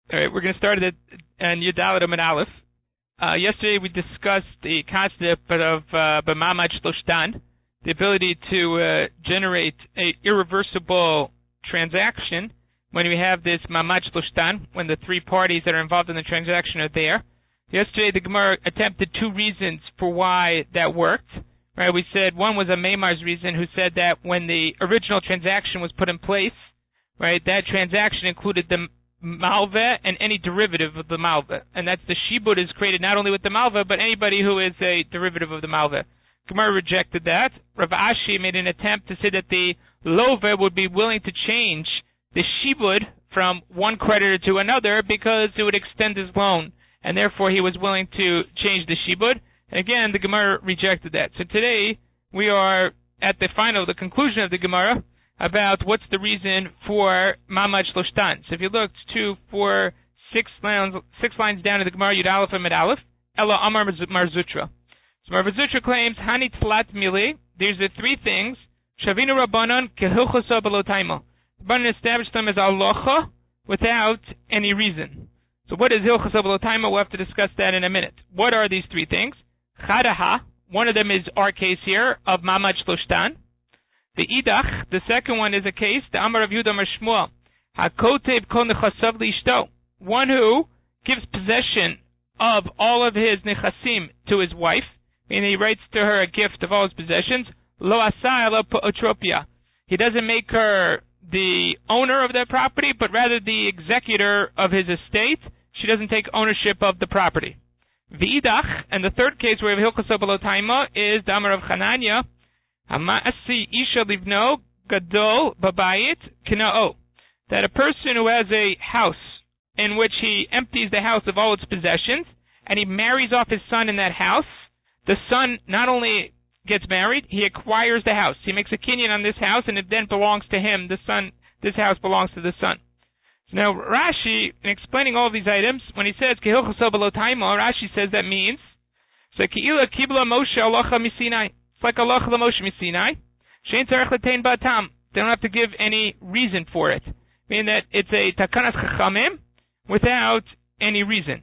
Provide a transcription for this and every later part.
All right, we're going to start at Yudalad Amud Aleph. Yesterday we discussed the concept of B'mamad Shloshtan, the ability to generate an irreversible transaction when we have this Mamad Shloshtan, when the three parties that are involved in the transaction are there. Yesterday the Gemara attempted two reasons for why that worked. Right, we said one was a Meimar's reason, who said that when the original transaction was put in place, right, that transaction included the malva and any derivative of the malva, and that's the shibud is created not only with the malva but anybody who is a derivative of the malva. Gemara rejected that. Rav Ashi made an attempt to say that the lova would be willing to change the shibud from one creditor to another because it would extend his loan, and therefore he was willing to change the shibud. And again, the Gemara rejected that. So today we are at the conclusion of the Gemara about what's the reason for Mamad Shloshtan. So if you look 2, 4, 6 lines down in the Gemara, Yud Aleph and Mid Aleph, Ella Amar Mar Zutra. So Mar Zutra claims, Hani Tflat Mili, there's the three things, Shavinu Rabbanon Kehilchosa Belotaimo. The Rabbanon established them as alocha without any reason. So what is Hilchosa Belotaimo? We'll have to discuss that in a minute. What are these three things? Chadaha, one of them is our case here of Mamad Shloshtan. The idach, the second one is a case, the Amar of Yehuda Amar Shmuel, HaKotev kol nechasav liishto, one who gives possession of all of his nechasim to his wife, meaning he writes to her a gift of all his possessions, lo asa elo po'otropia. He doesn't make her the owner of that property, but rather the executor of his estate. She doesn't take ownership of the property. V'idach, and the third case where we have Hilchos Belotaimo is the Amar of Chananya, Hamasi Isha Livno Gadol Babayit Kina'o. That a person who has a house in which he empties the house of all its possessions and he marries off his son in that house, the son not only gets married, he acquires the house. He makes a kinyan on this house and it then belongs to him. This house belongs to the son. So now Rashi, in explaining all of these items, when he says Kehilchoso Belotaimo, Rashi says that means so Keila Kibla Moshe Alocha Misinai. It's like Allah Moshe Misinai. Shein Tzarech L'tein Ba'atam. They don't have to give any reason for it. Meaning that it's a Takanas Chachamim without any reason.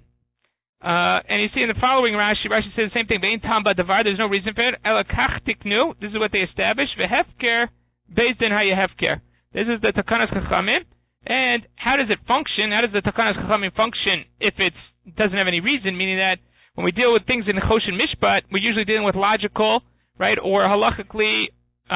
And you see in the following Rashi says the same thing. Ve'in Tam Ba'davar. There's no reason for it. Ela Kach Tiknu. This is what they established. Ve'hefker Beis Din Hayehefker. This is the Takanas Chachamim. And how does it function? How does the Takanas Chachamim function if it doesn't have any reason? Meaning that when we deal with things in Choshen Mishpat, we're usually dealing with logical, right, or halachically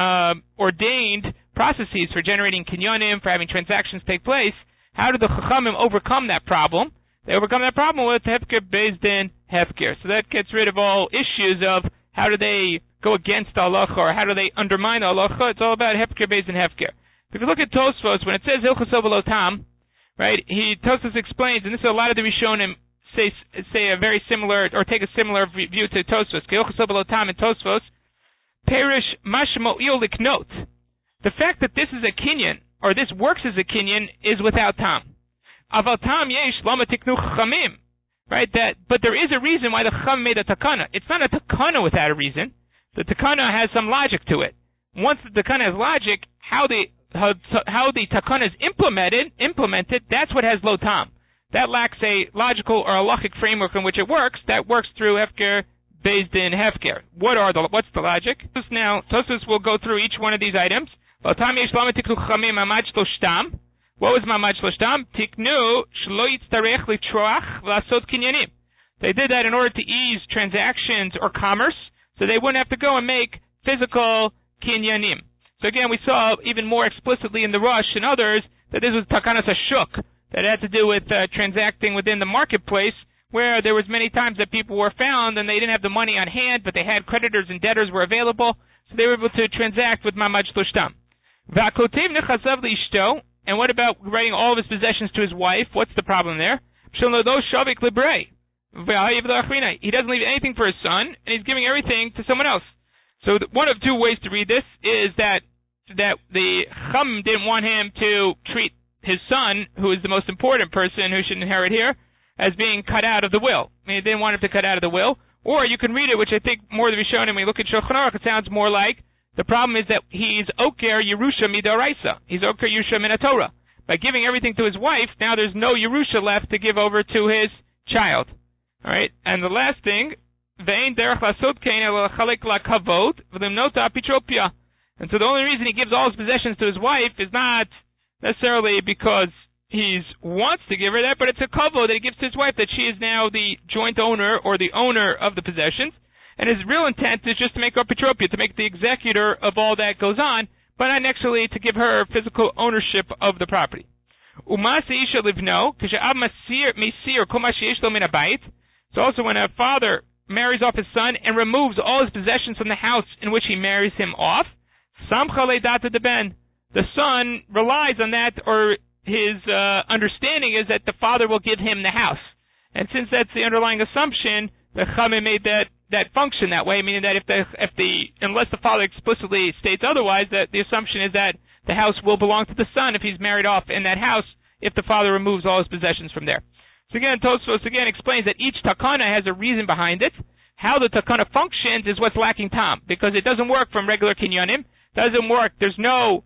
ordained processes for generating kinyonim, for having transactions take place. How do the Chachamim overcome that problem? They overcome that problem with Hefker Beis Din Hefker. So that gets rid of all issues of how do they go against the halacha or how do they undermine the halacha. It's all about Hefker Beis Din Hefker. If you look at Tosfos, when it says Hilchoso Belotam, right, Tosfos explains, and this is a lot of the Rishonim say a very similar, or take a similar view to Tosfos. Hilchoso Belotam and Tosfos, Perish Mashmo Liknot. The fact that this is a kinyan, or this works as a kinyan, is without tam. Aval tam yesh lama tiknu chachamim. Right, but there is a reason why the chacham made a takana. It's not a takana without a reason. The takana has some logic to it. Once the takana has logic, how the takana is implemented, that's what has lo tam. That lacks a logical or a halachic framework in which it works. That works through Hefker Beis Din Hefker. What's the logic? Now, Tosfos will go through each one of these items. What was Mamad Shloshtam? Tiknu shlo yitztarech litroach v'lasot kinyanim. They did that in order to ease transactions or commerce, so they wouldn't have to go and make physical kinyanim. So again, we saw even more explicitly in the Rush and others that this was takanas hashuk, that had to do with transacting within the marketplace, where there was many times that people were found and they didn't have the money on hand, but they had creditors and debtors were available, so they were able to transact with Mamad Shloshtam. V'akotev nechasav liishto, and what about writing all of his possessions to his wife? What's the problem there? He doesn't leave anything for his son, and he's giving everything to someone else. So one of two ways to read this is that the Chum didn't want him to treat his son, who is the most important person who should inherit here, as being cut out of the will. I mean, he didn't want him to cut out of the will. Or you can read it, which I think more than we shown when we look at Shulchan Aruch, it sounds more like the problem is that he's Oker Yerusha Midaraisa. He's Oker Yerusha Minatorah. by giving everything to his wife, now there's no Yerusha left to give over to his child. All right, and the last thing, ve'ein derech lasot kein elo chalek la kavod v'limnota apitropia. And so the only reason he gives all his possessions to his wife is not necessarily because he wants to give her that, but it's a kavod that he gives to his wife, that she is now the joint owner or the owner of the possessions. And his real intent is just to make her Petropia, to make the executor of all that goes on, but not actually to give her physical ownership of the property. So also when a father marries off his son and removes all his possessions from the house in which he marries him off, the son relies on that, or his understanding is that the father will give him the house. And since that's the underlying assumption, the Chachamim made that function that way, meaning that unless the father explicitly states otherwise, that the assumption is that the house will belong to the son if he's married off in that house, if the father removes all his possessions from there. So again, Tosfos again explains that each takana has a reason behind it. How the takana functions is what's lacking tam, because it doesn't work from regular kinyanim. Doesn't work. There's no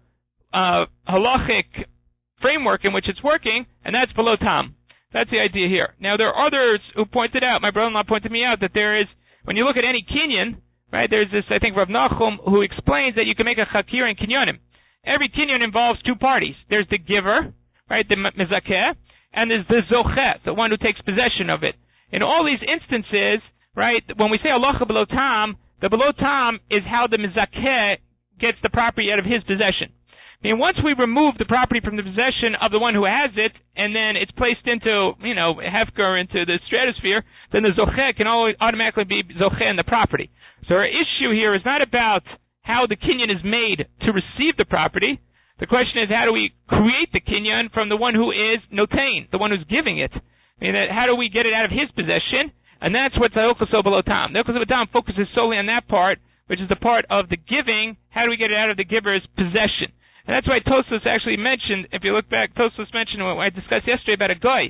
halachic framework in which it's working, and that's below tam. That's the idea here. Now, there are others who pointed out, my brother-in-law pointed me out, that there is, when you look at any kinyan, right, there's this, I think, Rav Nachum, who explains that you can make a chakir in kinyanim. Every kinyan involves two parties. There's the giver, right, the mezakeh, and there's the zocheh, the one who takes possession of it. In all these instances, right, when we say halacha below tam, the below tam is how the mezakeh gets the property out of his possession. I mean, once we remove the property from the possession of the one who has it, and then it's placed into, hefker, into the stratosphere, then the zocheh can always automatically be zocheh in the property. So our issue here is not about how the kinyan is made to receive the property. The question is, how do we create the kinyan from the one who is notain, the one who's giving it? I mean, how do we get it out of his possession? And that's what the Hilchos below tam. The Hilchos below tam focuses solely on that part, which is the part of the giving. How do we get it out of the giver's possession? And that's why Tosfos actually mentioned, if you look back, Tosfos mentioned what I discussed yesterday about a guy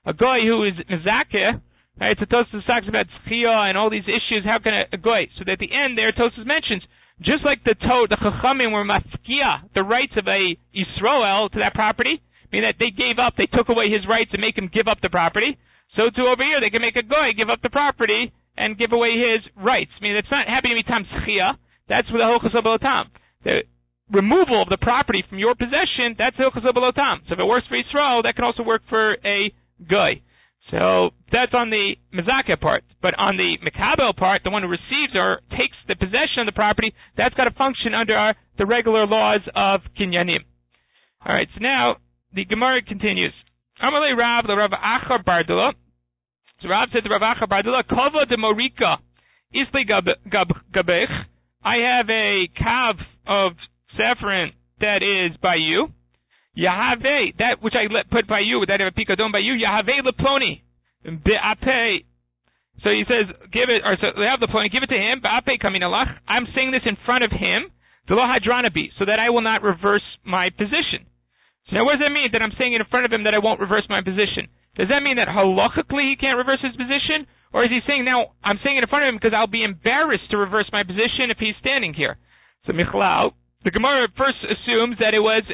who is mezakeh, right? So Tosfos talks about tzchiyah and all these issues. How can a guy? So that at the end there, Tosfos mentions, just like the Chachamim were mafkia, the rights of a Yisroel to that property, meaning that they took away his rights and make him give up the property. So too over here, they can make a guy give up the property and give away his rights. I mean, it's not happening to be tam tzchiyah. That's with the Hilchos below tam. The removal of the property from your possession, that's Hilchos below tam. So if it works for Yisrael, that can also work for a guy. So that's on the mezakeh part. But on the mekabel part, the one who receives or takes the possession of the property, that's got to function under the regular laws of kinyanim. All right, so now the Gemara continues. Amalei Rav the Rav Acha Bardula. So Rav said to Rav Acha Bardula, Kova de Morika Isli Gabech. I have a kav of saffron that is by you. Yahave, that which I put by you, that I have a pikadon by you. Yahave leploni be'ape. So he says, give it, or so they have the ploni, give it to him. Be'ape kaminalach. I'm saying this in front of him. V'lo hadranabi, so that I will not reverse my position. So now what does that mean, that I'm saying it in front of him that I won't reverse my position? Does that mean that halachically he can't reverse his position? Or is he saying now, I'm saying it in front of him because I'll be embarrassed to reverse my position if he's standing here? So Michlal, the Gemara first assumes that it was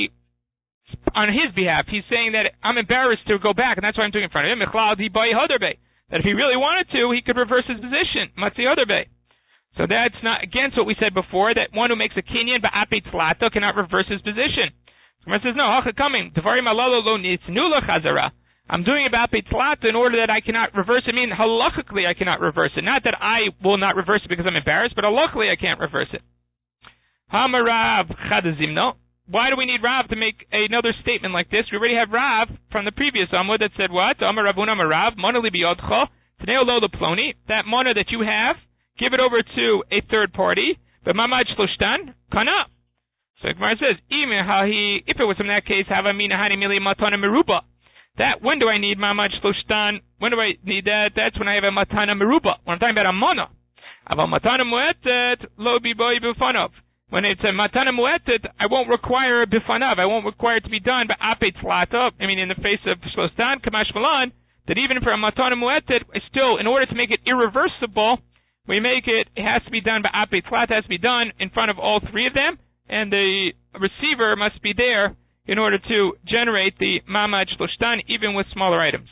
on his behalf. He's saying that I'm embarrassed to go back, and that's why I'm doing it in front of him. Michlal di bai hadarbe. That if he really wanted to, he could reverse his position. Matzi hadarbe. So that's not against what we said before, that one who makes a kinyan ba'api tzlata cannot reverse his position. The Gemara says, no, hacha coming. Devarim alalo lo nitnu chazara. I'm doing it ba'api tzlata in order that I cannot reverse it. I mean, halachically I cannot reverse it. Not that I will not reverse it because I'm embarrassed, but halachically I can't reverse it. Hamarav chadazimno. Why do we need Rav to make another statement like this? We already have Rav from the previous Amud that said what? Amar Ravuna Amarav, Mona li biyodcho, Tnei lo leploni. That Mona that you have, give it over to a third party. But Mamad Shloshtan, kana. So Gemara says, if it was in that case, have Amina Hani Mili Matana Meruba. That, when do I need Mamad Shloshtan? When do I need that? That's when I have a Matana Meruba. When I'm talking about a Mona. Aval Matana Muetet, lo biboy bufanov. When it's a matana muetet, I won't require a bifanav. I won't require it to be done by ape tzlata. I mean, in the face of shlostan, kamash malan, that even for a matana muetet, still, in order to make it irreversible, it has to be done by ape tzlata, has to be done in front of all three of them, and the receiver must be there in order to generate the Mamad Shloshtan, even with smaller items.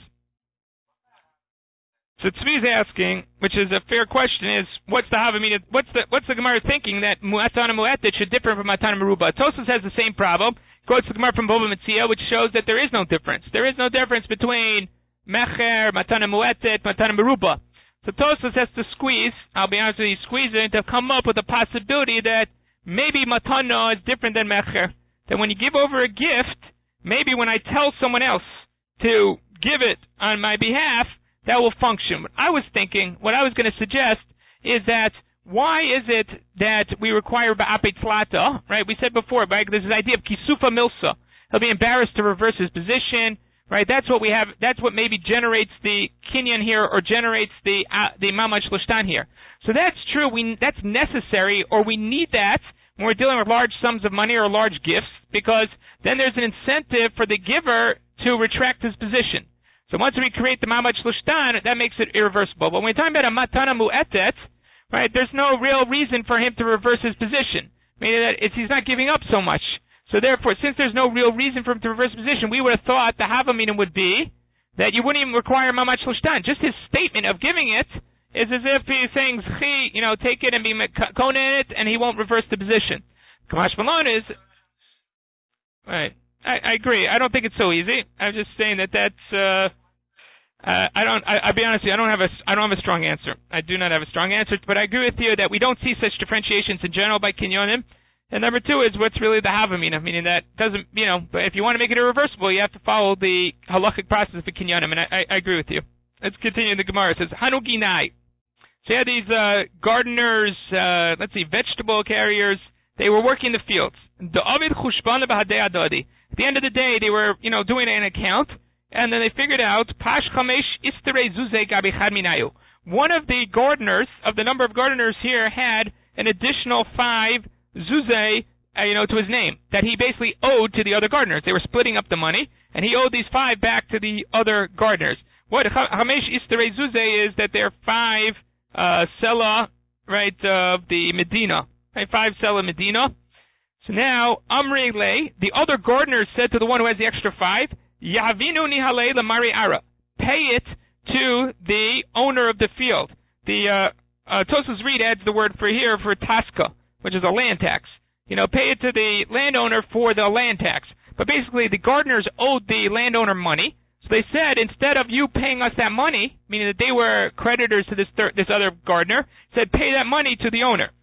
So Tzvi is asking, which is a fair question, is what's the Havamina? What's the Gemara thinking that Mu'atana Mu'atet should differ from Matana Meruba? Tosfos has the same problem. Quotes the Gemara from Bava Metzia, which shows that there is no difference. There is no difference between Mecher, Matana Mu'atet, Matana Meruba. So Tosfos has to squeeze. I'll be honest with you, squeeze it to come up with a possibility that maybe Matana is different than Mecher. That when you give over a gift, maybe when I tell someone else to give it on my behalf, that will function. What I was going to suggest is that why is it that we require ba'apei tlata, right? We said before, right? There's this idea of kisufa milsa. He'll be embarrassed to reverse his position, right? That's what we have. That's what maybe generates the kinyan here, or generates the mamad shloshtan here. So that's true. That's necessary, or we need that when we're dealing with large sums of money or large gifts, because then there's an incentive for the giver to retract his position. So once we create the Mamad Shloshtan, that makes it irreversible. But when we're talking about a Matana Mu'etet, right, there's no real reason for him to reverse his position. Meaning that he's not giving up so much. So therefore, since there's no real reason for him to reverse his position, we would have thought the Havamina would be that you wouldn't even require Mamad Shloshtan. Just his statement of giving it is as if he's saying, take it and be kona in it, and he won't reverse the position. Kamash Malon is... Right. I agree. I don't think it's so easy. I'm just saying that's... I'll be honest with you, I don't have a strong answer. I do not have a strong answer, but I agree with you that we don't see such differentiations in general by kinyonim. And number two is what's really the havamina, meaning that doesn't, but if you want to make it irreversible, you have to follow the halachic process of kinyonim, and I agree with you. Let's continue the Gemara. It says, Hanuginai. So you had these gardeners, vegetable carriers. They were working the fields. At the end of the day, they were, doing an account. And then they figured out, Pash Chamesh Istere Zuze Gabi Chad Minayu. One of the gardeners, of the number of gardeners here, had an additional 5 Zuze, to his name, that he basically owed to the other gardeners. They were splitting up the money, and he owed these 5 back to the other gardeners. What Chamesh Istere Zuze is that there are 5 Sela, right, of the Medina. Right, 5 Sela Medina. So now, Amrei Le, the other gardeners said to the one who has the extra 5, Yavinu nihale lamari ara. Pay it to the owner of the field. The Tosfos Reed adds the word for here for taska, which is a land tax. Pay it to the landowner for the land tax. But basically, the gardeners owed the landowner money. So they said, instead of you paying us that money, meaning that they were creditors to this other gardener, said pay that money to the owner.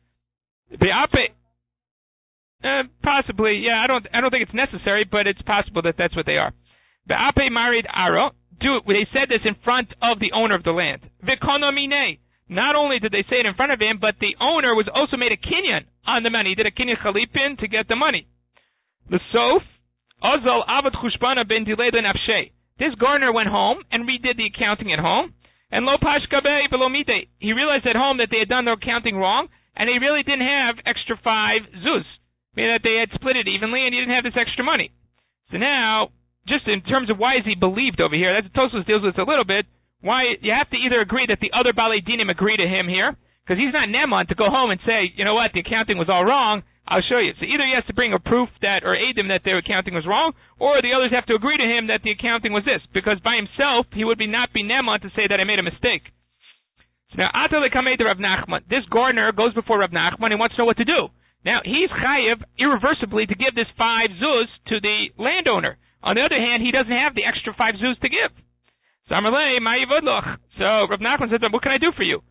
Possibly, yeah. I don't think it's necessary, but it's possible that that's what they are. Be'ape marid aro. They said this in front of the owner of the land. V'konomine. Not only did they say it in front of him, but the owner was also made a kinyan on the money. He did a kinyan chalipin to get the money. The sof azal avad chushbana ben dilei lenafshe. This gardener went home and redid the accounting at home. And lo pashkabe velomite. He realized at home that they had done their accounting wrong, and he really didn't have extra 5 zuz, meaning that they had split it evenly, and he didn't have this extra money. So now, just in terms of why is he believed over here, that's what Tosfos deals with a little bit. Why you have to either agree that the other Balei Dinim agree to him here, because he's not Neman to go home and say, you know what, the accounting was all wrong. I'll show you. So either he has to bring a proof that, or aid him that their accounting was wrong, or the others have to agree to him that the accounting was this, because by himself he would not be Neman to say that I made a mistake. So now, Atale Kamei to Rav Nachman. This gardener goes before Rav Nachman and wants to know what to do. Now, he's chayiv irreversibly to give this 5 zuz to the landowner. On the other hand, he doesn't have the extra 5 zuz to give. So Rav Nachman said, what can I do for you?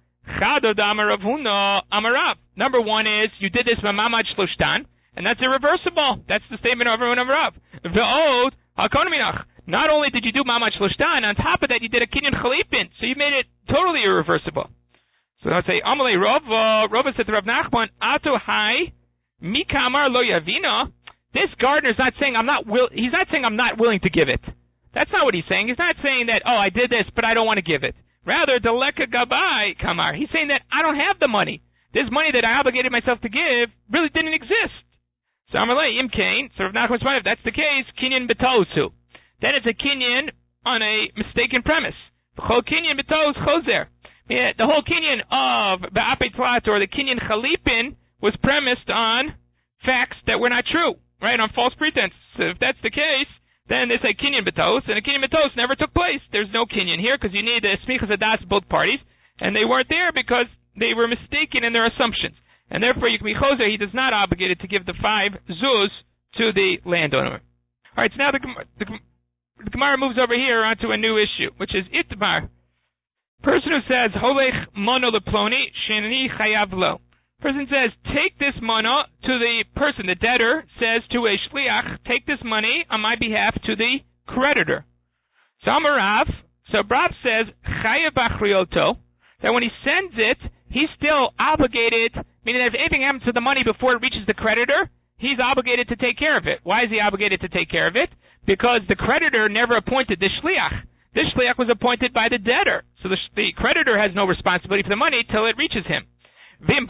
Number one is, you did this mamad shloshtan, and that's irreversible. That's the statement of everyone of Rav. Not only did you do mamad shloshtan, on top of that, you did a kinyan chalipin, so you made it totally irreversible. So I'll say, Amalei Rav said to Rav Nachman, Ato hai mikamar lo yavina. This gardener's not saying he's not saying I'm not willing to give it. That's not what he's saying. He's not saying that, I did this, but I don't want to give it. Rather, deleka gabai kamar. He's saying that I don't have the money. This money that I obligated myself to give really didn't exist. So Amalei imkain. So Rav Nachman's if that's the case, kinyan betosu. Then it's a kinyan on a mistaken premise. The whole kinyan betos choser. The whole kinyan of ba'apei tlat, or the kinyan chalipin, was premised on facts that were not true. right, on false pretense. So if that's the case, then they say kinyan betos, and a kinyan betos never took place. There's no kinyan here because you need a smichas adas both parties, and they weren't there because they were mistaken in their assumptions. And therefore, you can be choser, he does not obligated to give the 5 zuz to the landowner. All right, so now the Gemara moves over here onto a new issue, which is itmar. Person who says, holech mono leploni, sheni chayav lo. Person says, take this mono to the person, the debtor says to a shliach, take this money on my behalf to the creditor. So Rav says, chayav achrioto, that when he sends it, he's still obligated, meaning that if anything happens to the money before it reaches the creditor, he's obligated to take care of it. Why is he obligated to take care of it? Because the creditor never appointed the shliach. This shliach was appointed by the debtor. So the creditor has no responsibility for the money till it reaches him. On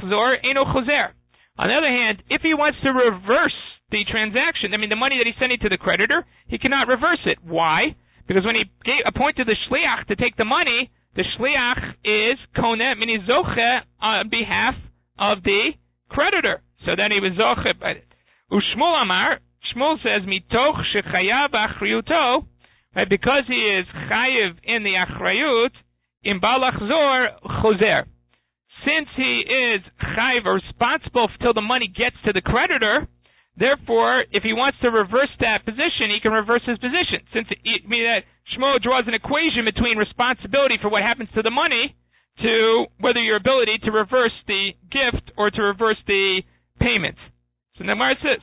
the other hand, if he wants to reverse the transaction, the money that he's sending to the creditor, he cannot reverse it. Why? Because when he appointed the shliach to take the money, the shliach is koneh, meaning zoche, on behalf of the creditor. So then he was zoche by it. Ushmul Amar, Shmuel says, mitoch shechayav achriyuto, because he is chayiv in the achrayut, im balachzor choser. Since he is chayiv or responsible till the money gets to the creditor, therefore, if he wants to reverse that position, he can reverse his position. Since that Shmuel draws an equation between responsibility for what happens to the money to whether your ability to reverse the gift or to reverse the payment. So the Gemara says,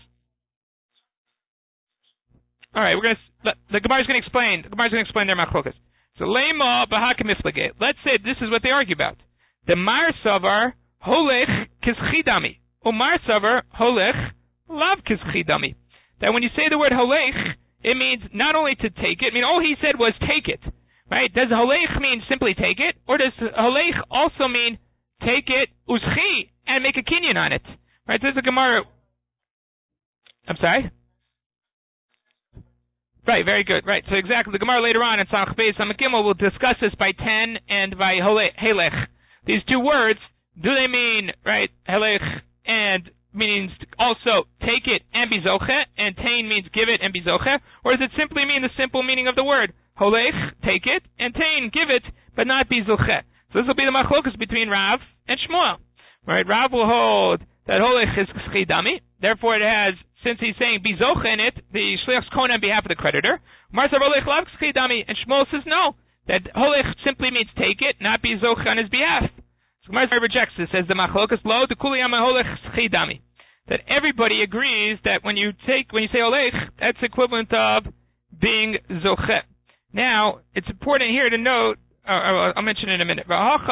all right, the Gemara is going to explain. The Gemara is going to explain their machlokas. So lema b'hakamiflage. Let's say this is what they argue about. The mar savar holech kischidami. Umar savar holech lav kischidami. That when you say the word holech, it means not only to take it. All he said was take it, right? Does holech mean simply take it, or does holech also mean take it uschi and make a kinyan on it? Right? There's a Gemara. I'm sorry. Right, very good. Right, so exactly. The Gemara later on in Samach Beis Samach Gimel will discuss this by ten and by helech. These two words, do they mean, right, helech and means also take it and be zoche, and tain means give it and be zoche, or does it simply mean the simple meaning of the word? Holech, take it, and tain, give it, but not be zoche. So this will be the machlokas between Rav and Shmuel. Right, Rav will hold that holech is chidami, therefore it has, since he's saying be zoche in it, the shliach's kona on behalf of the creditor. Marsa holech lav chidami, and Shmuel says no, that holech simply means take it, not be zoche on his behalf. So Gemara rejects this, says the machlokas lo the kuli yama holech chidami. That everybody agrees that when you say olech, that's equivalent of being zoche. Now, it's important here to note, I'll mention it in a minute.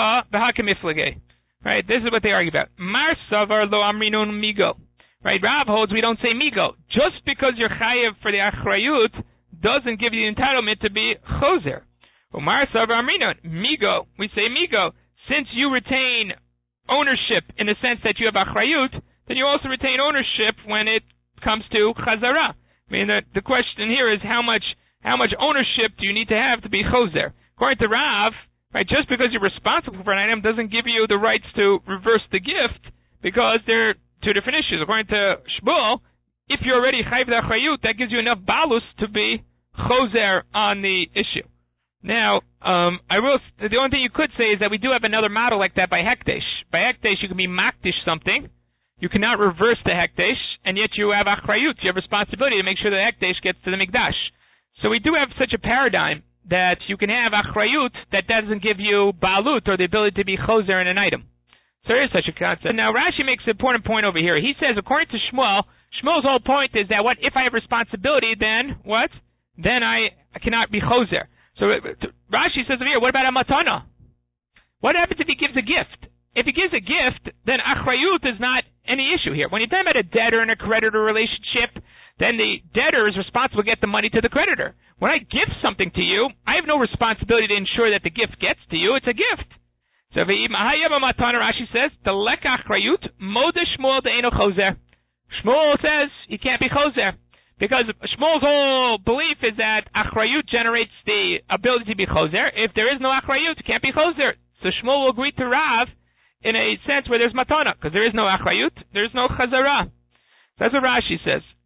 Right, this is what they argue about. Mar savar lo amrinun migo. Right, Rav holds we don't say migo. Just because you're chayev for the achrayut doesn't give you the entitlement to be choser. Mar savar amrinun migo. We say migo. Since you retain ownership in the sense that you have achrayut, then you also retain ownership when it comes to chazara. The question here is how much ownership do you need to have to be choser? According to Rav, right, just because you're responsible for an item doesn't give you the rights to reverse the gift, because they're two different issues. According to Shmuel, if you're already chayiv d'achrayut, that gives you enough balus to be choser on the issue. Now, the only thing you could say is that we do have another model like that by hekdesh. By hekdesh, you can be makdish something. You cannot reverse the hekdesh, and yet you have achrayut. You have responsibility to make sure the hekdesh gets to the mikdash. So we do have such a paradigm that you can have achrayut that doesn't give you balut, or the ability to be choser in an item. So there is such a concept. Now Rashi makes an important point over here. He says, according to Shmuel, Shmuel's whole point is that if I have responsibility, then what? Then I cannot be choser. So Rashi says over here, what about a matana? What happens if he gives a gift? If he gives a gift, then achrayut is not any issue here. When you're talking about a debtor and a creditor relationship, then the debtor is responsible to get the money to the creditor. When I give something to you, I have no responsibility to ensure that the gift gets to you. It's a gift. So Rashi says, the lek achrayut moda Shmuel de'eno choser. Shmuel says he can't be choser, because Shmuel's whole belief is that achrayut generates the ability to be choser. If there is no achrayut, it can't be choser. So Shmuel will agree to Rav in a sense where there's matana, because there is no achrayut, there is no chazara. That's what Rashi says.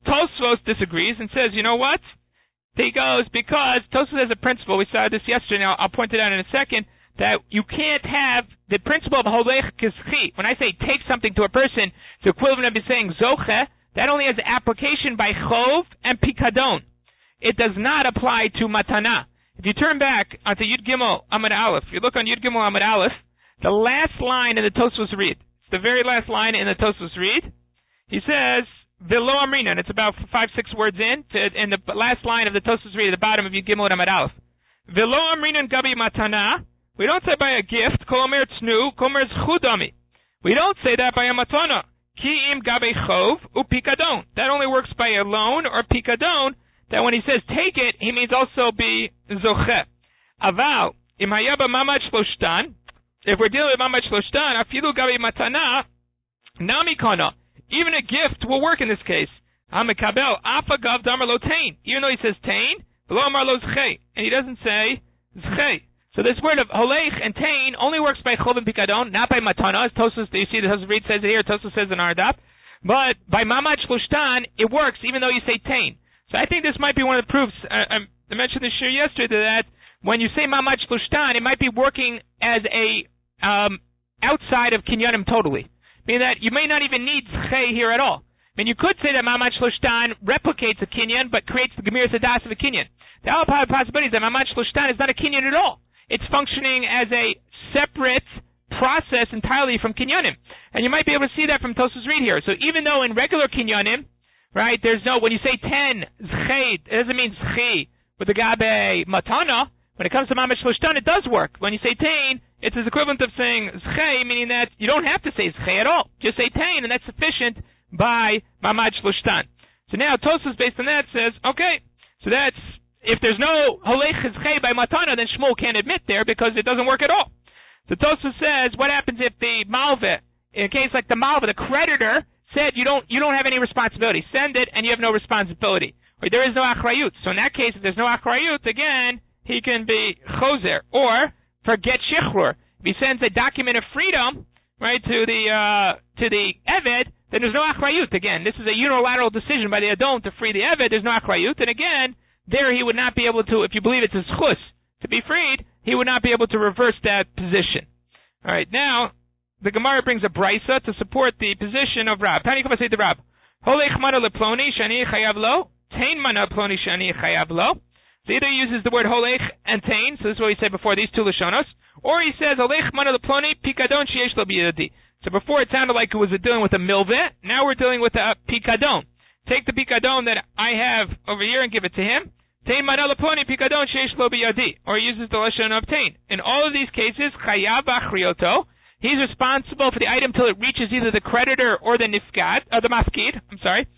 Tosfos disagrees and says, you know what? He goes, because Tosfos has a principle, we saw this yesterday, now I'll point it out in a second, that you can't have the principle of holech kizchi. When I say take something to a person, it's the equivalent of saying zoche. That only has application by chov and pikadon. It does not apply to matana. If you turn back onto Yud Gimel Amud Aleph, if you look on Yud Gimel Amud Aleph, the last line in the Tosfos read, it's the very last line in the Tosfos read, he says, Velo Amrina, and it's about 5-6 words in the last line of the Tosfos read at the bottom of Yud Gimel Amud Aleph. Velo Amrina Gabi Matana, we don't say by a gift, Kol Omer Tznu, Kol Omer Zchudami. We don't say that by a matana. Ki im gabe chov u pikadon. That only works by a loan or pikadon, that when he says take it, he means also be zoche. Aval, im hayaba mamad shloshtan, if we're dealing with mamad shloshtan, afilu gabe matana, nami kana. Even a gift will work in this case. Hamekabel, afa gav damar lo tain. Even though he says tain, below amar lo zche, and he doesn't say zche. So this word of holech and tain only works by chov and pikadon, not by matana. As Tosfos, you see the Tosfos read says it here, Tosfos says in our daf. But by mamad shloshtan, it works even though you say tain. So I think this might be one of the proofs. I mentioned this year yesterday that when you say mamad shloshtan, it might be working as a outside of kinyanim totally, meaning that you may not even need zche here at all. I mean, you could say that mamad shloshtan replicates a kinyan, but creates the gemir sadas of a kinyan. The other possibility is that mamad shloshtan is not a kinyan at all. It's functioning as a separate process entirely from kinyanim. And you might be able to see that from Tosfos read here. So even though in regular kinyanim, right, there's no, when you say 10, zcheid, it doesn't mean zchi with the gabe matana. When it comes to mamad shloshtan, it does work. When you say tain, it's the equivalent of saying zchei, meaning that you don't have to say zchei at all. Just say tain, and that's sufficient by mamad shloshtan. So now Tosfos based on that says, okay, so that's, if there's no holech chizchei by matana, then Shmuel can't admit there because it doesn't work at all. So Tosfos says, what happens if the malveh, in a case like the malveh, the creditor said you don't have any responsibility. Send it and you have no responsibility. Or there is no achrayut. So in that case, if there's no achrayut, again, he can be choser. Or for get shichrur. If he sends a document of freedom, right, to the eved, then there's no achrayut. Again, this is a unilateral decision by the adon to free the eved. There's no achrayut. And again, there he would not be able to, if you believe it's a schus to be freed, he would not be able to reverse that position. All right, now the Gemara brings a brisa to support the position of Rab. Tani kama say to Rab, holech mana leploni shani chayav lo, tain mana ploni shani chayav lo. So either he uses the word holech and tain, so this is what he said before, these two lashonos, or he says holech mana leploni pikadon sheyesh lo biyadi. So before it sounded like it was dealing with a milveh, now we're dealing with a pikadon. Take the pikadon that I have over here and give it to him. Tain mana leploni pikadon sheyesh lo biyadi, or he uses the lashon of tain. In all of these cases, chayav achrioto, he's responsible for the item till it reaches either the creditor or the nifgad, or the mafkid, I'm sorry.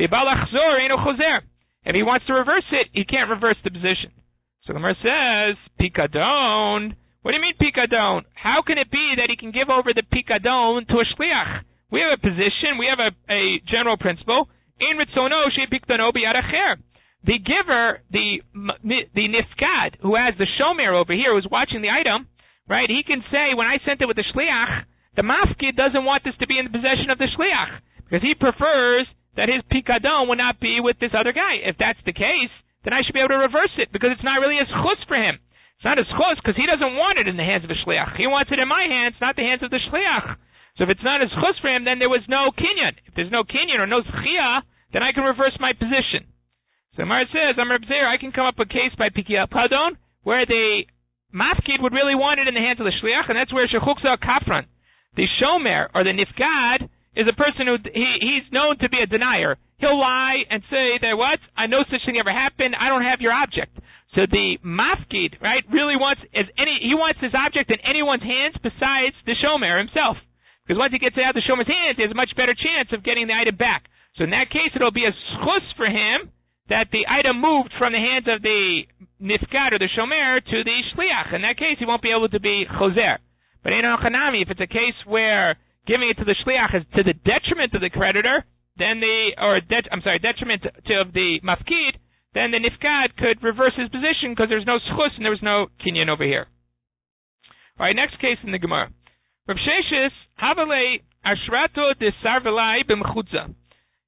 If he wants to reverse it, he can't reverse the position. So the Gemara says, pikadon. What do you mean pikadon? How can it be that he can give over the pikadon to a shliach? We have a position, we have a general principle. In ritzono she pikdano biyad acher. The giver, the nifgad, who has the shomer over here, who's watching the item, right, he can say, when I sent it with the shliach, the mafkid doesn't want this to be in the possession of the shliach, because he prefers that his pikadon will not be with this other guy. If that's the case, then I should be able to reverse it, because it's not really a schus for him. It's not a schus, because he doesn't want it in the hands of the shliach. He wants it in my hands, not the hands of the shliach. So if it's not a schus for him, then there was no kinyan. If there's no kinyan or no zchia, then I can reverse my position. So Mar says, I'm Reb Zeir, I can come up with a case by pikadon, where the mafkid would really want it in the hands of the shliach, and that's where shechuksa kafran. The shomer, or the nifgad, is a person who, he's known to be a denier. He'll lie and say that, what? I know such thing ever happened, I don't have your object. So the mafkid, right, really wants, he wants his object in anyone's hands besides the shomer himself. Because once he gets it out of the shomer's hands, there's a much better chance of getting the item back. So in that case, it'll be a schus for him that the item moved from the hands of the nifgad or the shomer to the shliach. In that case, he won't be able to be choser. But in Hanami, if it's a case where giving it to the shliach is to the detriment of the creditor, then detriment of the mafkid, then the nifgad could reverse his position because there's no schus and there was no kinyan over here. All right, next case in the Gemara. Rav Sheshes, Havale Ashrato de Sarvelai b'mechutza.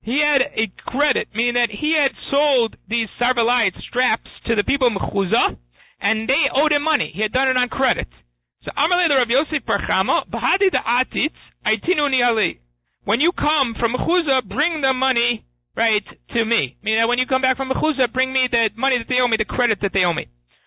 he had a credit, meaning that he had sold these sarvalayit straps to the people of Mechuzah, and they owed him money. He had done it on credit. So Amalei the Rav Yosef Bar Chama, Bahadi the Atitz, Aitinu Niali. When you come from Mechuzah, bring the money, right, to me. Meaning that when you come back from Mechuzah, bring me the money that they owe me, the credit that they owe me.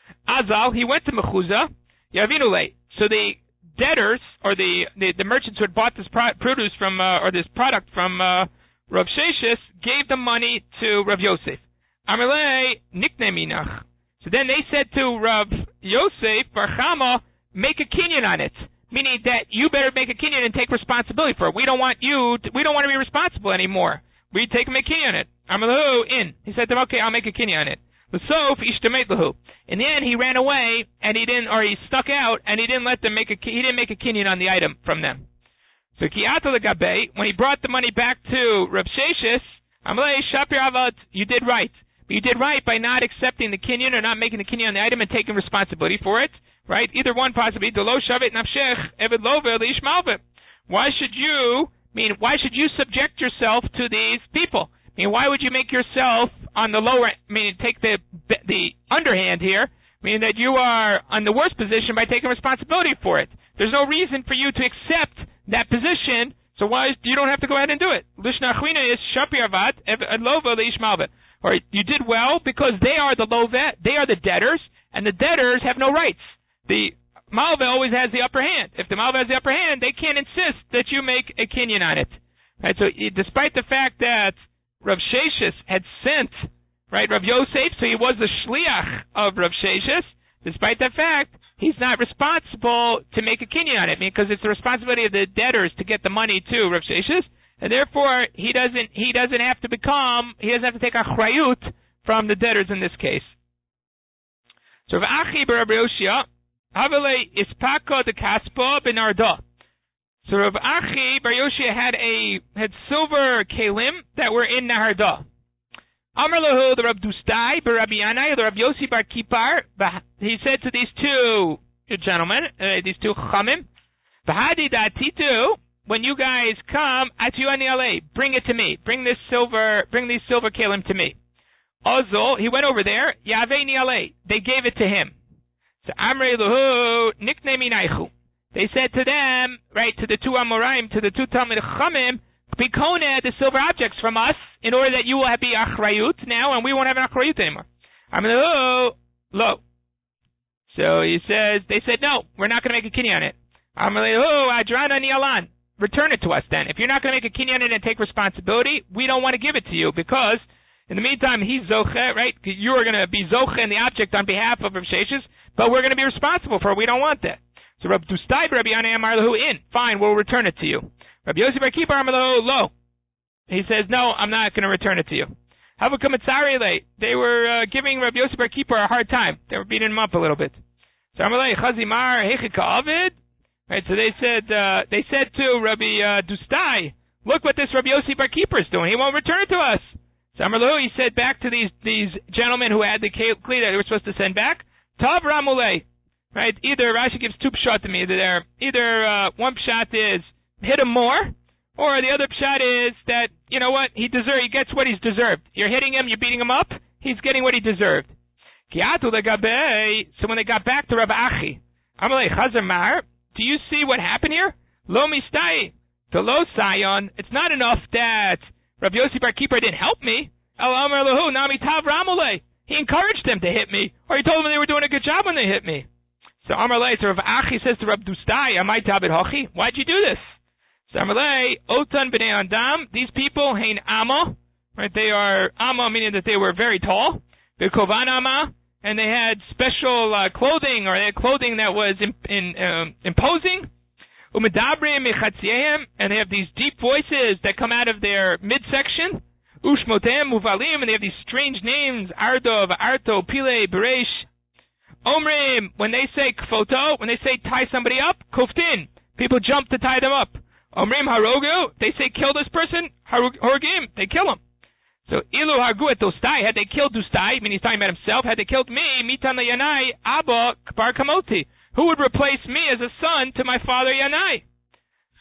Azal, he went to Mechuzah, Yavinule. So the debtors, or the merchants who had bought this produce from, or this product from Rav Sheshes, gave the money to Rav Yosef. Amalei Nikne Minach. So then they said to Rav Yosef Bar Chama, make a kinyan on it, meaning that you better make a kinyan and take responsibility for it. We don't want to be responsible anymore. We take a kinyan on it. Amalahu in. He said to him, okay, I'll make a kinyan on it. L'sof ishtamet lahu. In the end, he ran away and he stuck out and he didn't make a kinyan on the item from them. So ki'ata legabe, when he brought the money back to Rav Sheshes, Amalei shapir avat, you did right. But you did right by not accepting the kinyan or not making the kinyan on the item and taking responsibility for it. Right? Either one possibly. Delo shavet nafshech eved love leish malvet. Why should you subject yourself to these people? Why would you make yourself on the lower, take the underhand here, meaning that you are on the worst position by taking responsibility for it? There's no reason for you to accept that position, so you don't have to go ahead and do it. Lishnachwina is shapir avat eved love leish malvet. Or you did well because they are the lovet, they are the debtors, and the debtors have no rights. The Malva always has the upper hand. If the Malva has the upper hand, they can't insist that you make a kinyan on it. Right? So despite the fact that Rav Sheshes had sent, right, Rav Yosef, so he was the shliach of Rav Sheshes, despite that fact, he's not responsible to make a kinyan on it, because it's the responsibility of the debtors to get the money to Rav Sheshes, and therefore he doesn't have to take achrayut from the debtors in this case. So Rav Achi bar Rabbi Yoshia, Havele ispaka de kaspa benarda. So Rav Achi bar Yoshia had silver kalim that were in Naharda. Amar lahu the Rav Dustai bar Rabbi Yanai the Rav Yossi bar Kipar. He said to these two gentlemen, these two chachamim, V'hadi da'atitu, when you guys come, atiyani alei, bring it to me. Bring these silver kalim to me. Ozol, he went over there, Yaveini alei, they gave it to him. So Amrei Luhu Nikne Minaichu. They said to them, right, to the two Amoraim, to the two Talmid Chachamim, Bikone the silver objects from us, in order that you will be achrayut now, and we won't have an achrayut anymore. Amrei Luhu, lo. So they said, no, we're not going to make a kinyan on it. Amrei Luhu Adrana Nialan. Return it to us then. If you're not going to make a kinyan on it and take responsibility, we don't want to give it to you, because in the meantime, he's zoche, right? You are going to be zoche in the object on behalf of Rav Sheshes, but we're going to be responsible for it. We don't want that. So Rav Dustai Rabbi Yanai Amar Lahu in. Fine, we'll return it to you. Rabbi Yossi bar Kipar Amar Lahu lo. He says, no, I'm not going to return it to you. They were giving Rabbi Yossi bar Kipar a hard time. They were beating him up a little bit. So Amar Lahu Chazimar Hechika Avid. Right, so they said to Rabbi Dustai, look what this Rabbi Yossi bar Kipar is doing. He won't return it to us. So Amar Lahu, he said back to these gentlemen who had the kli that they were supposed to send back, Tav Ramulei. Right? Either Rashi gives two pshat to me. Either one pshat is hit him more, or the other pshat is that, you know what, he gets what he's deserved. You're hitting him, you're beating him up, he's getting what he deserved. So when they got back to Rav Achi, Amalei Chazamar, do you see what happened here? Lo mistai, to lo sayon. It's not enough that Rav Yossi bar Kipar didn't help me. El Amar Lahu Nami Tav Ramulei. He encouraged them to hit me, or he told them they were doing a good job when they hit me. So Amar Lei, so Rav Achi says to Rav Dustai, Amai Tabit Hochi, why'd you do this? So Amar Lei, Otan B'nei Adam, these people, Hein Amma, right, they are Amma, meaning that they were very tall, V'kovan Amma, and they had special clothing, or they had clothing that was imposing, Umedabrim Mechatziehem, and they have these deep voices that come out of their midsection, Ushmotem Muvalim, and they have these strange names, Ardov, Arto, Pile, Beresh, Omrim, when they say kfoto, when they say tie somebody up, koftin, people jump to tie them up. Omrim harogu, they say kill this person, horgim, they kill him. So ilu hargu et dostai, had they killed Dustai, I mean he's talking about himself, had they killed me, mitan yanai, abba kbar kamoti, who would replace me as a son to my father Yanai?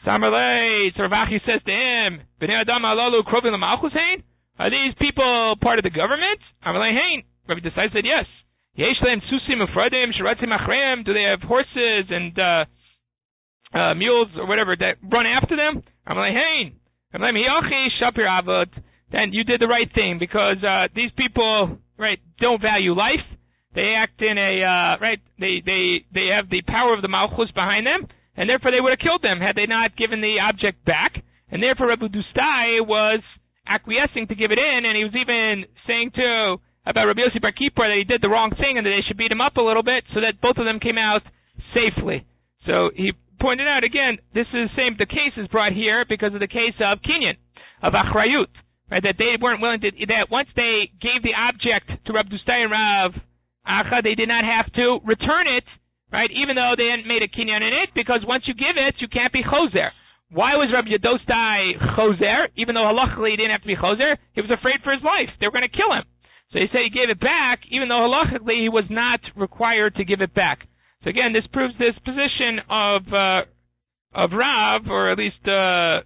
Samarlei, so Rav Achi says to him, B'nei Adam alalu krovim l'malchus hein? Are these people part of the government? Amalei hein. Rabbi Desai said yes. Yesh lehem susim ufradim sheratzim achreim. Do they have horses and mules or whatever that run after them? Amalei hein. Amalei hiyachi shapir avot. Then you did the right thing because these people, right, don't value life. They act in a they have the power of the malchus behind them, and therefore they would have killed them had they not given the object back. And therefore Rabbi Dustai was acquiescing to give it in, and he was even saying too about Rabbi Yossi Bar Kippur that he did the wrong thing and that they should beat him up a little bit so that both of them came out safely. So he pointed out again, this is the case is brought here because of the case of Kinyan, of Achrayut, right? That they weren't willing to, that once they gave the object to Rabbi Dustai and Rav Acha, they did not have to return it, right? Even though they hadn't made a Kinyan in it, because once you give it, you can't be choser. Why was Rabbi Yodostai choser? Even though halachically he didn't have to be choser, he was afraid for his life. They were going to kill him. So he said he gave it back, even though halachically he was not required to give it back. So again, this proves this position of Rav, or at least that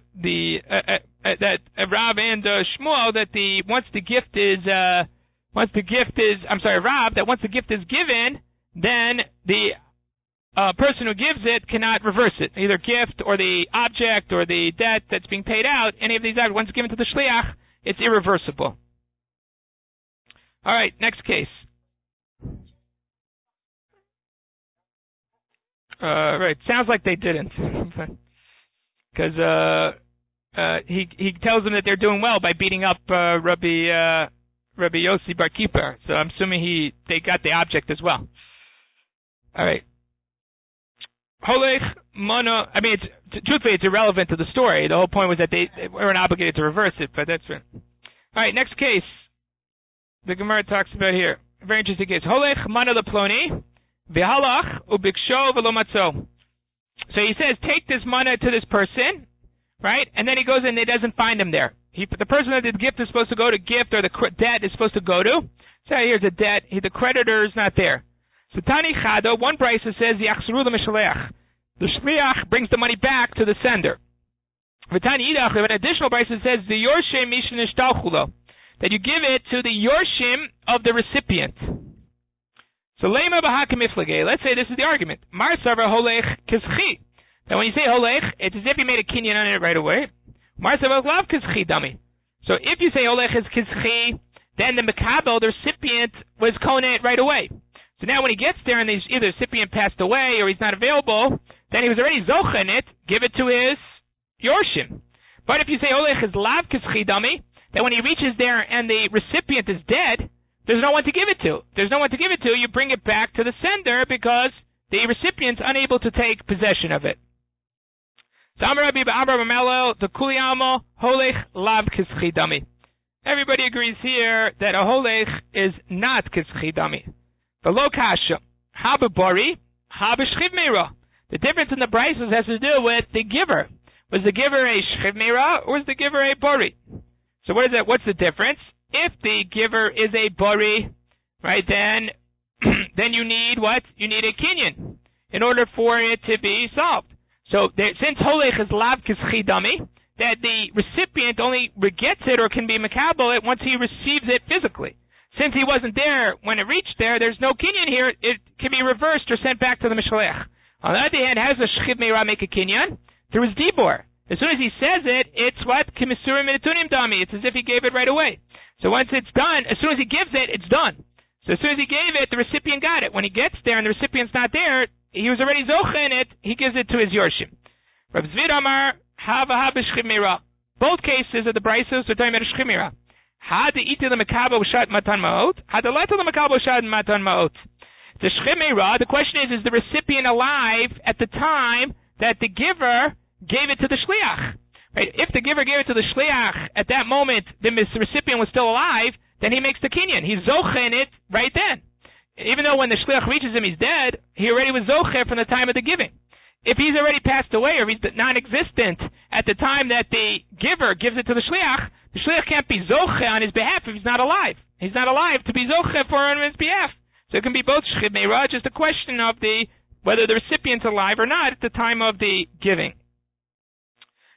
Rav and Shmuel, that once the gift is given, then the person who gives it cannot reverse it. Either gift or the object or the debt that's being paid out, any of these items, once given to the shliach, it's irreversible. All right, next case. Right, sounds like they didn't, because he tells them that they're doing well by beating up Rabbi Yossi Bar Kippur. So I'm assuming they got the object as well. All right. Holech mono. I mean, truthfully, it's irrelevant to the story. The whole point was that they weren't obligated to reverse it, but that's it. All right, next case. The Gemara talks about here. A very interesting case. Holech mono leploni v'halach ubiksho v'lo matzo. So he says, take this mana to this person, right? And then he goes in and he doesn't find him there. The person that the gift is supposed to go to gift, or the debt is supposed to go to. So here's a debt. The creditor is not there. So Tani Chado, one brisa says, Yachsuru l'mishaleach. The shliach brings the money back to the sender. V'tani Idach, an additional brisa says, the yorshim mishin ishtalchulo, that you give it to the yorshim of the recipient. So Lema b'hakim iflage. Let's say this is the argument. Mar sarva holech kizchi. Now when you say holech, it's as if you made a kinyan on it right away. Mar sarva lav kizchi dummy. So if you say holech is kizchi, then the mekabel, the recipient, was konet right away. So now when he gets there and either the recipient passed away or he's not available, then he was already zocha in it, give it to his yorshim. But if you say holech is lav kizchi dummy, then when he reaches there and the recipient is dead, there's no one to give it to. There's no one to give it to. You bring it back to the sender because the recipient's unable to take possession of it. Everybody agrees here that a holech is not kischidami. The lokasha hababari habashchivmeira. The difference in the brises has to do with the giver. Was the giver a shchivmeira or was the giver a bari? So what is that? What's the difference? If the giver is a bari, right, then you need what? You need a kinyan in order for it to be solved. So since holech is lav kischidami, that the recipient only gets it or can be makabel it once he receives it physically. Since he wasn't there when it reached there, there's no kinyan here. It can be reversed or sent back to the mishalech. On the other hand, how does the shchiv meira make a kinyan? Through his dibor. As soon as he says it, it's what? Kimisurim minitunim dami. It's as if he gave it right away. So once it's done, as soon as he gives it, it's done. So as soon as he gave it, the recipient got it. When he gets there and the recipient's not there, he was already zocha in it, he gives it to his yorshim. Rav Zvid Amar, hava b'shchiv meira. Both cases of the brisos are talking about a shchiv meira. Ha de'iti l'mekabo shad matan ma'ot, ha de'leta l'mekabo shad matan ma'ot. The shchiv meira, the question is the recipient alive at the time that the giver gave it to the shliach? Right? If the giver gave it to the shliach at that moment, the recipient was still alive, then he makes the kinyan. He's zoche in it right then. Even though when the shliach reaches him, he's dead, he already was zoche from the time of the giving. If he's already passed away or he's non-existent at the time that the giver gives it to the shliach can't be zoche on his behalf if he's not alive. He's not alive to be zoche on his behalf. So it can be both shchiv meira, just a question of whether the recipient's alive or not at the time of the giving.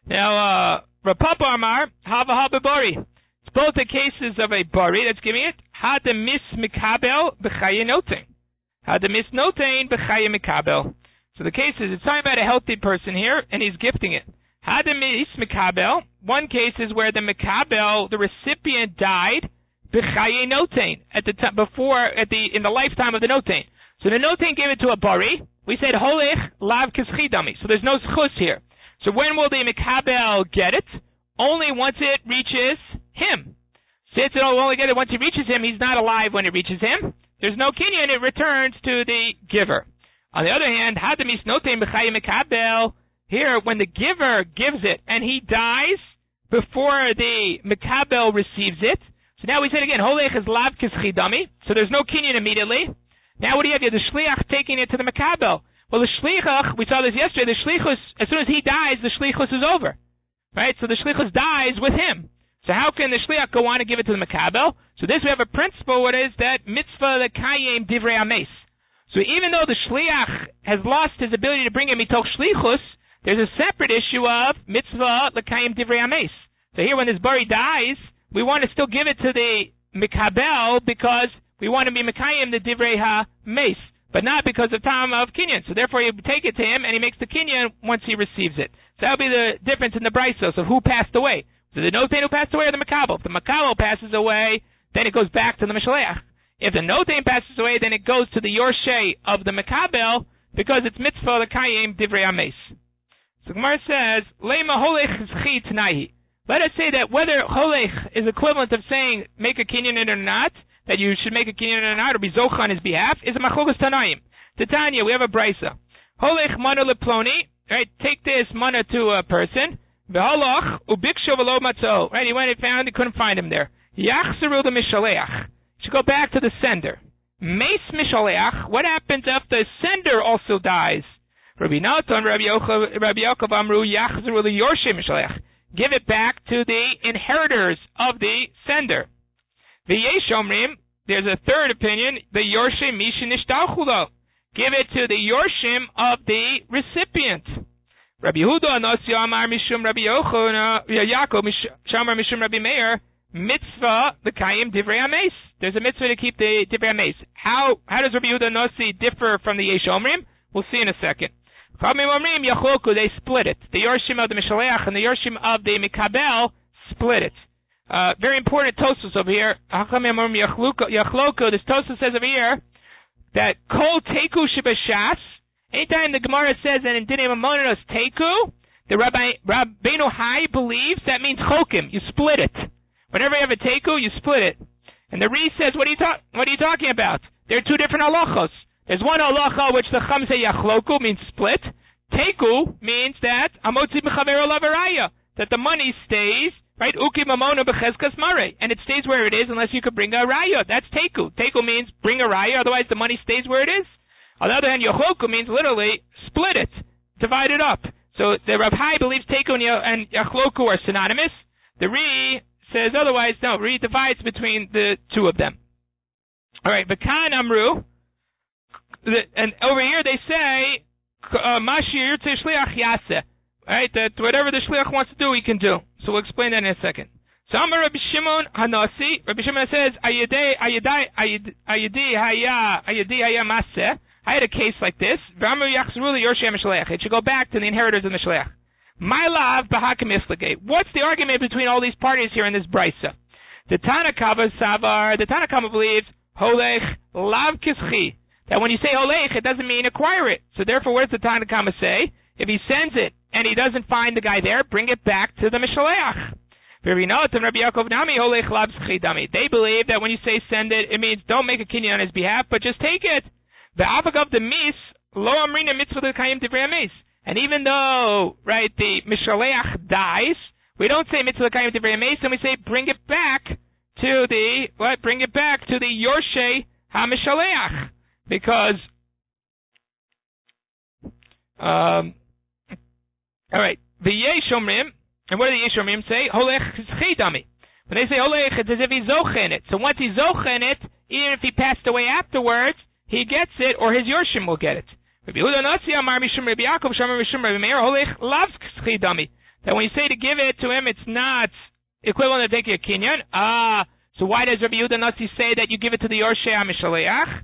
Now, Rapapa Amar, Hava Haba Bari. It's both the cases of a Bari that's giving it. Hada Mis Mikabel B'chaya Notain. Hada Mis Notain B'chaya Mikabel. So the case is, it's talking about a healthy person here, and he's gifting it. Hada Mis Mikabel. One case is where the Mikabel, the recipient, died B'chaya Notain in the lifetime of the Notain. So the Notain gave it to a Bari. We said Holich Lav Kischidami. So there's no schus here. So when will the Mikabel get it? Only once it reaches him. Since it will only get it once it reaches him, he's not alive when it reaches him. There's no kinyan, it returns to the giver. On the other hand, Hadamis Notein B'chaya Mikabel, here when the giver gives it and he dies before the Mikabel receives it. So now we said again, Holech is Lav Kischidami, so there's no kinyan immediately. Now what do you have? You have the Shliach taking it to the Mikabel. Well, the Shliach, we saw this yesterday, the Shlichus, as soon as he dies, the Shlichus is over. Right? So the Shlichus dies with him. So how can the Shliach go on and give it to the Makabel? So this we have a principle, what is that mitzvah lekayim divrei ames. So even though the Shliach has lost his ability to bring him mitoch Shlichus, there's a separate issue of mitzvah lekayim divrei ames. So here when this Bari dies, we want to still give it to the Makabel because we want to be Mekayim the divrei ha-mes, but not because of time of kinyan. So therefore you take it to him and he makes the kinyan once he receives it. So that'll be the difference in the braisos of who passed away. So the Notain who passed away or the Makabel. If the Makabel passes away, then it goes back to the Mishaleach. If the Notain passes away, then it goes to the Yorshei of the Makabel because it's mitzvah l'kayim divrei ames. So Gemara says, Lema holech zchi t'naihi. Let us say that whether holech is equivalent of saying make a kinyan or not, that you should make a kinyan or not, or be zocha on his behalf, is a machlokas tanaim. Titania, we have a brisa. Holech mana leploni, right? Take this mana to a person. V'halach ubiksho v'lo matzo. Right? He went and found, he couldn't find him there. Yachzeru the mishaleach. Should go back to the sender. Meis mishaleach. What happens if the sender also dies? Rabbi Natan, Rabbi Yaakov Amru yachzeru the yorshe mishaleach. Give it back to the inheritors of the sender. V'yesh omrim, there's a third opinion, the Yorshim Mishin Ishtalchulo. Give it to the Yorshim of the recipient. Rabbi Yehuda Anosio Amar Mishum Rabbi Yaakov Shamar Mishum Rabbi Meir, mitzvah l'kayim divrei ames. There's a mitzvah to keep the divrei ames. How does Rabbi Yehuda Anosio differ from the Yesh Omrim? We'll see in a second. Chachamim Omrim Yachloku, they split it. The Yorshim of the Mishaleach and the Yorshim of the Mikabel split it. Very important Tosos over here. This Tosos says over here that Kol Teku Shibashas. Anytime the Gemara says that in Dinei Mamonos Teku, the Rabbeinu Hai believes that means Chokim. You split it. Whenever you have a Teku, you split it. And the Re says, what are you talking about? There are two different halachos. There's one halacha which the Chum say Yachloku means split. Teku means that Amotzi B'Chavero Lavaraya, that the money stays. Right, uki mamona bechezkas mare, and it stays where it is unless you could bring a raya. That's teku. Teku means bring a raya, otherwise the money stays where it is. On the other hand, yochoku means literally split it, divide it up. So the Rav Hai believes teku and yachloku are synonymous. The Re says otherwise. No, Re divides between the two of them. All right, v'kan amru, and over here they say mashir yirtzeh shliach yaseh. Right, that whatever the shliach wants to do, he can do. So we'll explain that in a second. So Amar Rabbi Shimon Hanasi, Rabbi Shimon says, Ayadi haya maseh. I had a case like this. It should go back to the inheritors of the shliach. My lav b'hakim islagate. What's the argument between all these parties here in this brisa? The Tanakama Savar, the Tanakama believes, Holech lav kischi. That when you say Holech, it doesn't mean acquire it. So therefore, what does the Tanakama say? If he sends it and he doesn't find the guy there, bring it back to the Mishaleach. They believe that when you say send it, it means don't make a kinyan on his behalf, but just take it. And even though, right, the Mishaleach dies, we don't say mitzvah kayim divrei ames, and we say bring it back to the Yorshei HaMishaleach. Because, all right, the Yesh Omrim, and what do the Yesh Omrim say? Holech chidami. When they say holech, it's as if he's zocha in it. So once he's zocha in it, even if he passed away afterwards, he gets it, or his Yorshim will get it. that when you say to give it to him, it's not equivalent to taking a kinyan. So why does Rabbi Yehuda Nasi say that you give it to the Yorshei HaMishaleach?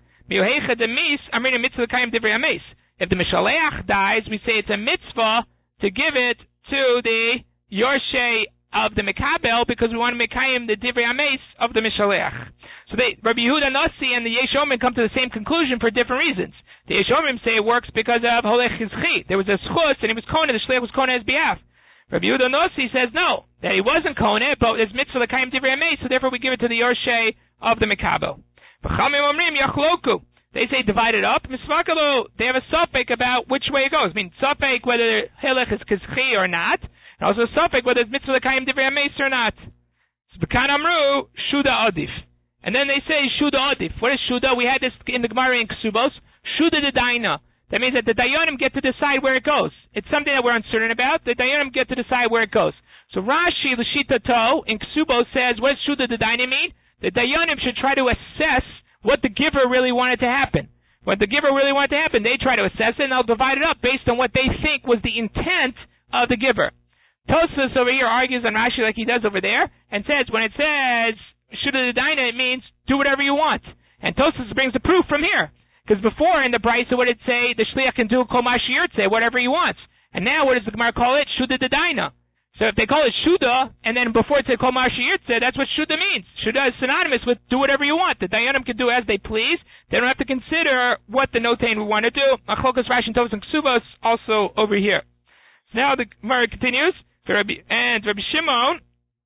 If the Mishaleach dies, we say it's a mitzvah to give it to the Yorshei of the Mekabel because we want to mekayim the Divrei Ames of the Mishaleach. So Rabbi Yehuda Nasi and the Yesh Omrim come to the same conclusion for different reasons. The Yesh Omrim say it works because of Holech Chizchi. There was a schus and he was Kohen, the Shliach was Kohen on his behalf. Rabbi Yehuda Nasi says no, that he wasn't Kohen, but it's mitzvah l'kayim Divrei Ames, so therefore we give it to the Yorshei of the Mekabel. V'chamim Omrim Yachloku. They say divide it up. Misvakalo, they have a suffix about which way it goes. I mean, suffix whether Hilech is Kizchi or not, and also suffix whether it's mitzvah l'kayim Divrei Ames or not. So B'kan Amru, Shuda Adif. And then they say Shuda Adif. What is Shuda? We had this in the Gemara in Ksubos. Shuda de Daina. That means that the Dayanim get to decide where it goes. It's something that we're uncertain about. The Dayanim get to decide where it goes. So Rashi, L'shita To, in Ksubos says, what does Shuda de Daina mean? The Dayanim should try to assess what the giver really wanted to happen. What the giver really wanted to happen, they try to assess it, and they'll divide it up based on what they think was the intent of the giver. Tosfos over here argues on Rashi like he does over there, and says, when it says Shuda de Daina, it means do whatever you want. And Tosfos brings the proof from here. Because before in the Brisa, what did it say? The Shliach can do Kol Ma Sheyirtzeh, whatever he wants. And now what does the Gemara call it? Shuda de Daina. So if they call it Shuda, and then before it said Kol Ma Sheyirtzeh, that's what Shuda means. Shuda is synonymous with do whatever you want. The Dayanim can do as they please. They don't have to consider what the Notain would want to do. Machlokas Rashi and Tovos and Ksubos also over here. So now the Gemara continues. And Rabbi Shimon,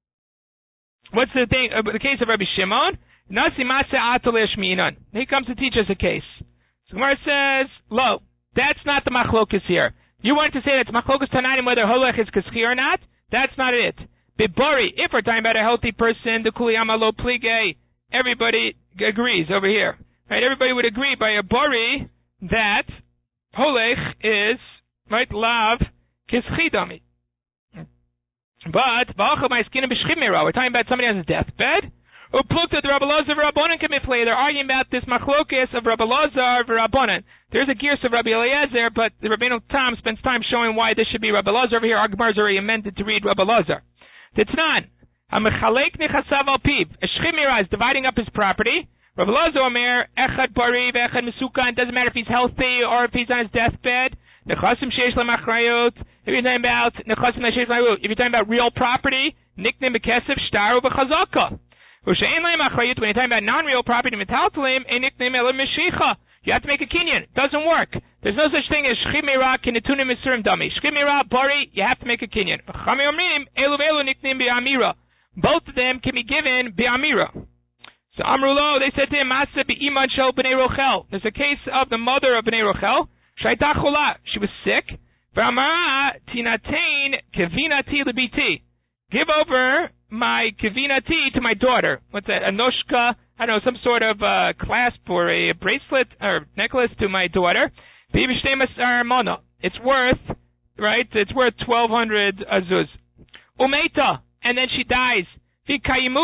what's the thing? The case of Rabbi Shimon, Nasi Matzeh Atal Yashminan. He comes to teach us a case. So Gemara says, lo, that's not the machlokas here. You wanted to say that it's machlokas Tananim whether Holech is Kizchi or not? That's not it. Bibori, if we're talking about a healthy person, the Kuliyama Lo Plige, everybody agrees over here. Right? Everybody would agree by a Bori that Holech is, right, Lav Kizchi Dami. But, we're talking about somebody on his deathbed. They're arguing about this machlokes of Rabbi Lazar v'Rabbanan. There's a gears of Rabbi Eliezer, but the Rabbeinu Tam spends time showing why this should be Rabbi Lazar over here. Our Gemara is already amended to read Rabbi Lazar. Titznan, Hamechalek nechasav al piv. A shchimira is dividing up his property. Rabbi Lazar Omer, echad bari v'echad mesukan. Doesn't matter if he's healthy or if he's on his deathbed. Nechasim sheish lamachrayot. If you're talking about nechasim sheish lamachrayot, if you're talking about real property, nikne bekesef shtaru v'chazaka. When you're talking about non-real property, you have to make a kinyan. It doesn't work. There's no such thing as shchimira kinitunim misurim dami. Shchimira bari, you have to make a kinyan. Both of them can be given bi'amira. So Amrulo, they said to him, Masa bi'iman shel b'nei Rochel. There's a case of the mother of b'nei Rochel. Shaita chula. She was sick. V'amara tinatein kevinati lebiti. Give over my kivinati to my daughter. What's that? A noshka, I don't know, some sort of clasp or a bracelet or necklace to my daughter. It's worth, right? It's worth 1,200 azuz. Umeita, and then she dies. And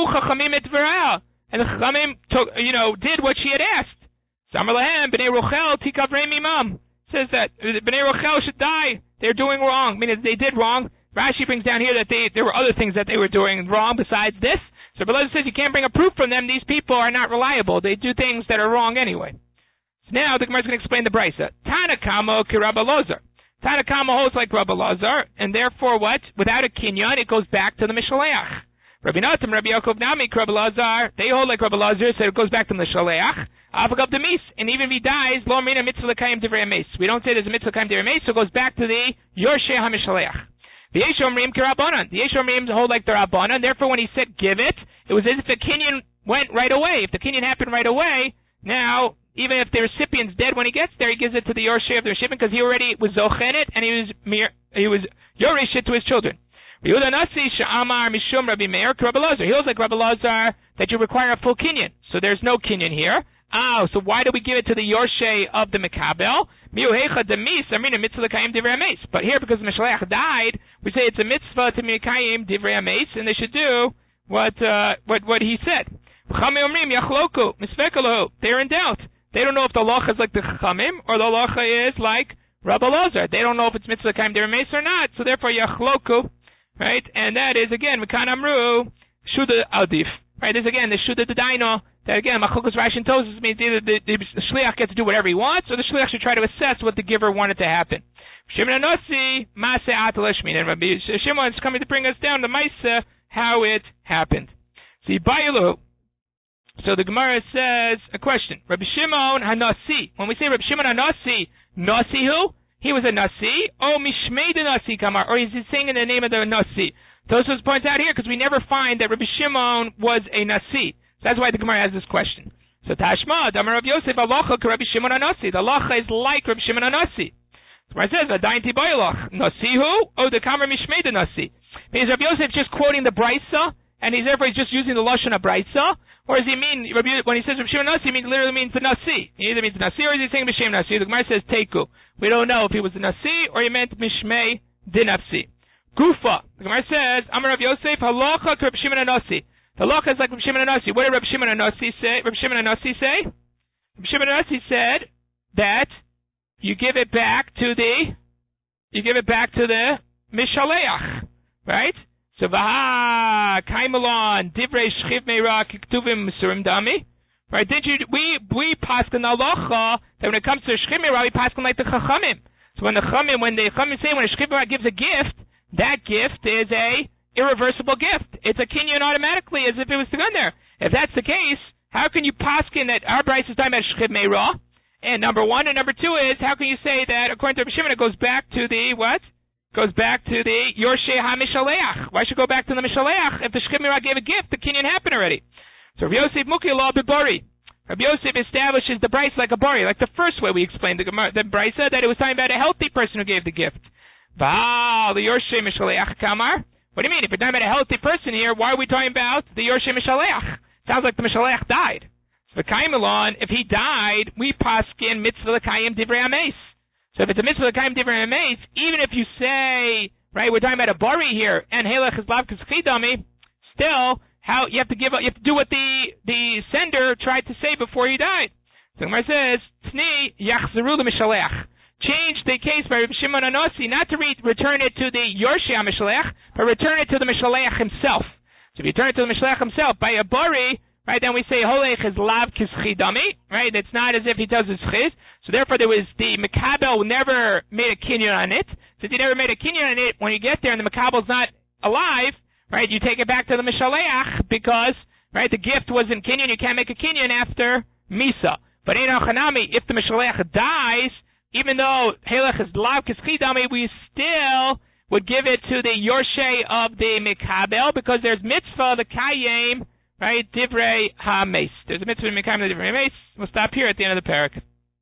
the chachamim took, did what she had asked. Samar b'nei Rochel tikav re'mimam. Says that b'nei Rochel should die. They're doing wrong. I mean, they did wrong. Rashi brings down here that there were other things that they were doing wrong besides this. So Belazar says you can't bring a proof from them. These people are not reliable. They do things that are wrong anyway. So now the Gemara is going to explain the Brisa. Tanakama ki Rabbi Lazar. Tanakama holds like Rabbi Lazar, and therefore what? Without a kinyan, it goes back to the Mishaleach. Rabbi Natam, Rabbi Yaakov Nami, Rabbi Lazar, they hold like Rabbi Lazar, so it goes back to the Mishaleach. Afagav demis, and even if he dies, lo mina mitzvah l'kayim divrei ames. We don't say there's a mitzvah l'kayim divrei ames, so it goes back to the Yorshei HaMishaleach. The Yesh Omrim Kirabanan. The Yesh Omrim hold like the Rabbanan. Therefore, when he said give it, it was as if the kinyan went right away. If the kinyan happened right away, now, even if the recipient's dead when he gets there, he gives it to the Yorshei of the recipient because he already was zochen it and he was Yoresh it to his children. He holds like Rabbi Lazar that you require a full kinyan. So there's no kinyan here. So why do we give it to the Yorshei of the Mekabel? But here, because the Mishaleach died, we say it's a mitzvah to Mekayim Divrei Ames, and they should do what he said. They're in doubt. They don't know if the halacha is like the Chachamim or the halacha is like Rabbi Lazar. They don't know if it's mitzvah Kayim Divrei Ames or not. So therefore, Yachloku. right? And that is, again, Mekan Amru, Shuda Adif. Right, there's again the Shuda Daino, that again, Machukas Rashi and Tosas means either the Shliach gets to do whatever he wants, or the Shliach should try to assess what the giver wanted to happen. Shimon Anossi, Maase Atalashmin, and Rabbi Shimon is coming to bring us down to Maisa, how it happened. So the Gemara says, a question, Rabbi Shimon Hanasi, when we say Rabbi Shimon Hanasi, Nasi who? He was a Nasi, Mishmei the Nasi Kamar, or is he saying in the name of the Nasi? Tosfos points out here because we never find that Rabbi Shimon was a Nasi. So that's why the Gemara has this question. So Tashma, Damar Rav Yosef, Alocha ka Rabbi Shimon Hanasi. The Alocha is like Rabbi Shimon Hanasi. The Gemara says, Adayin Tibayalach, Nasi who? The Kamar Mishmei the Nasi. Because Rabbi Yosef is just quoting the Brisa, and he's just using the Lashon of Brisa, or does he mean, when he says Rabbi Shimon Nasi, he literally means the Nasi. He either means the Nasi or is he saying B'Shem Nasi? The Gemara says Teiku. We don't know if he was the Nasi or he meant Mishmei Dinafsi. Gufa. The Gemara says, Amar Rav Yosef, Halacha Rabbi Shimon Hanasi. The halacha is like Rabbi Shimon Hanasi. What did Rabbi Shimon Hanasi say? Rabbi Shimon Hanasi said that you give it back to the Mishaleach, right? So Vaha Kaimalon Divrei Shchiv Meira Kiktuvim Surim Dami. Right? We paskin halacha that when it comes to Shchiv Meira, we paskin like the Chachamim. So when the Chachamim say when a Shchiv Meira gives a gift, that gift is a irreversible gift. It's a kinyan automatically as if it was to go there. If that's the case, how can you paskin that our Bryce is talking about Shchiv Meira? And number one, and number two is, how can you say that according to Rabbi Shimon it goes back to the what? Goes back to the Yorshei HaMishaleach. Why should it go back to the Mishaleach? If the Shchiv Meira gave a gift, the kinyan happened already. So Rabbi Yosef Muki Law Bibori. Rabbi Yosef establishes the Bryce like a bari, like the first way we explained the Bryce, that it was talking about a healthy person who gave the gift. The Yorshei Mishaleach Kamar. What do you mean? If we're talking about a healthy person here, why are we talking about the Yorshei Mishaleach? Sounds like the Mishaleach died. So the Kaimelon, if he died, we paskin mitzvah l'kayim divrei ames. So if it's a mitzvah l'kayim divrei ames, even if you say, right, we're talking about a bari here, and helach is lav k'schidami, still, how you have to do what the sender tried to say before he died. So the Gemara says, Tni yachzeru l'mishaleach. Change the case by Rabbi Shimon Hanasi, not to return it to the Yorshei HaMishaleach, but return it to the Mishaleach himself. So if you turn it to the Mishaleach himself by a bari, right, then we say holech is lav kischidami, right? It's not as if he does his chiz. So therefore, there was the Mekabel never made a kinyan on it. Since he never made a kinyan on it, when you get there and the Mekabel's not alive, right, you take it back to the Mishaleach because, right, the gift was in kinyan. You can't make a kinyan after Misa. But in Chanami, if the Mishaleach dies, even though Helech is lav kischidami, we still would give it to the Yorshei of the Mekabel because there's mitzvah, the Kayim, right, Divrei HaMeis. There's a mitzvah in Mekabel, Divrei HaMeis. We'll stop here at the end of the parak.